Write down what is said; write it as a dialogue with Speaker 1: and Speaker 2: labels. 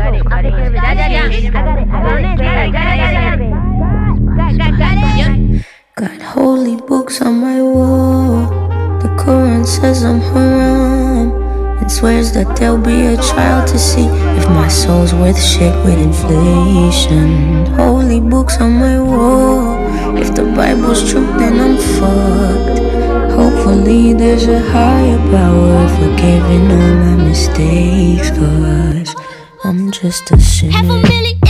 Speaker 1: Got holy books on my wall. The Quran says I'm haram and swears that there'll be a trial to see if my soul's worth shit with inflation. Holy books on my wall. If the Bible's true, then I'm fucked. Hopefully there's a higher power forgiving all my mistakes, 'cause I'm just a sinner.